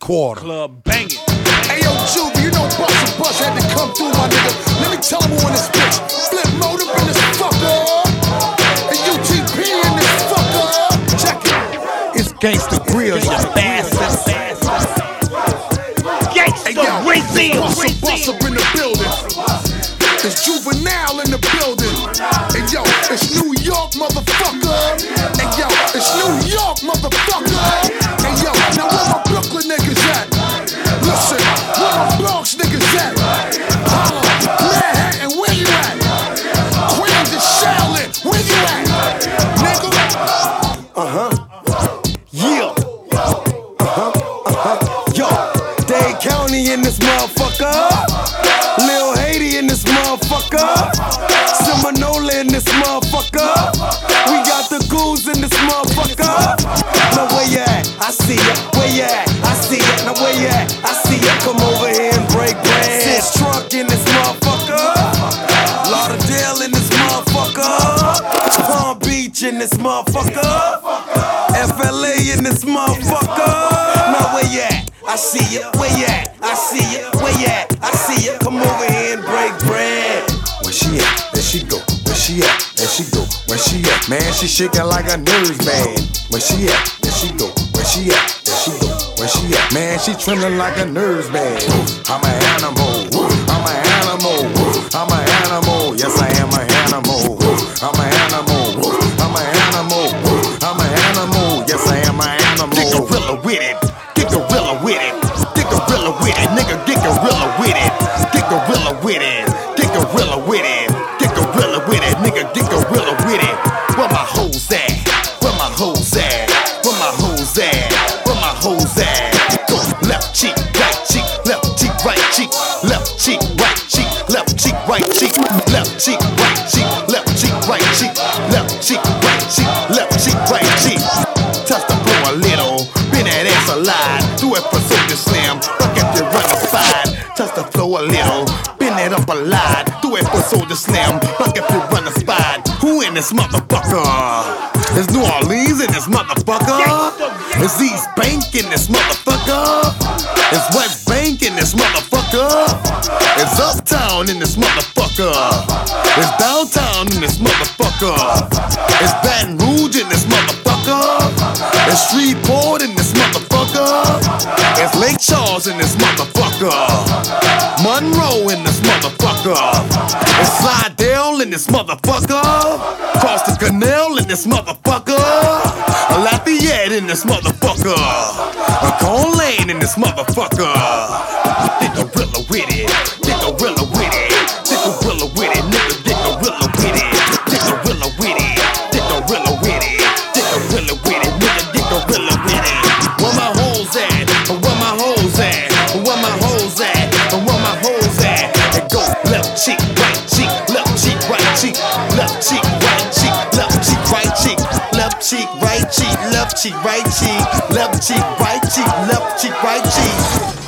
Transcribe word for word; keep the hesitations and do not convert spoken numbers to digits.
quarter. Club banging. Hey yo, Juvie, you know Bus and Bus had to come through, my nigga. Let me tell him who in this bitch. Flip mode up in this fucker. And U T P in this fucker. Check it. It's Gangsta Grill, you bastard. Gangsta Brazil. Bus and Bus up in the building. It's Juvenile in the building. Hey yo, it's New York, motherfucker. Hey yo, it's New York, motherfucker. Hey yo, now where my Brooklyn niggas at? Listen, where my Bronx niggas at? Holla, Manhattan, where you at? Queens and Charlotte, where you at? Nigga? Uh-huh. Yeah. Uh-huh, uh-huh. Yo, Dade County in this motherfucker. Lil Haiti in this motherfucker. Seminole in this motherfucker. We got the ghouls in this motherfucker. Now where you at? I see ya. Where you at? I see ya. Now where you at? I see ya. Come over here and break bread. Sis Trunk in this motherfucker. Lauderdale in this motherfucker. Palm Beach in this motherfucker. F L A in this motherfucker. Now where you at? I see ya. Where you at? I see ya. Where you at? I see ya. Come over here and break bread. Where she at? There she go. Where she at? There she go. Where she at? Man, she shaking like a nerves band. Where she at? There she go. Where she at? There she go. Where she at? Man, she trembling like a nerves band. I'm an animal. I'm an animal. I'm an animal. Yes, I am an animal. I'm an animal. I'm an animal. I'm an animal. Yes, I am an animal. Get gorilla with it. Get gorilla with it. Get gorilla with it. Nigga, get gorilla with it. Get gorilla with it. Get gorilla with it. Get gorilla with it. Nigga, get gorilla with it. Where my hoes at? Where my hoes at? Where my hoes at? Where my hoes at? Go left cheek, right cheek, left cheek, right cheek, left cheek, right cheek, left cheek, right cheek, left cheek, right cheek, left cheek, right cheek, left cheek, right cheek, left cheek, right cheek. Touch the floor a little, bend that ass a lot. Do it for Soldier Slim, fuck if you run a side. Touch the floor a little, bend it up a lot. Do it for Soldier Slim, fuck if you run a spot. Who in this motherfucker? Is New Orleans in this motherfucker? Is East Bank in this motherfucker? Is West Bank in this motherfucker? Is Uptown in this motherfucker? Is Downtown in this motherfucker? Is Baton Rouge in this motherfucker? Is Shreveport in this motherfucker? Is Lake Charles in this motherfucker? Monroe in this motherfucker? Is Slidell in this motherfucker? Cross the Canal in this motherfucker? Lafayette in this motherfucker? Cone Lane in this motherfucker? Get gorilla with it. Get gorilla with it. Get gorilla with it. Nigga, get gorilla with it. Get gorilla with it. Get gorilla with it. Get gorilla with it. Nigga, get gorilla with it. Where my hoes at? Where my hoes at? Where my hoes at? Where my hoes at? And go left cheek, right cheek, left cheek, right cheek, left cheek, right cheek, left cheek, right cheek, left cheek, right cheek, left cheek, right cheek, left cheek, right cheek, left cheek, right cheek.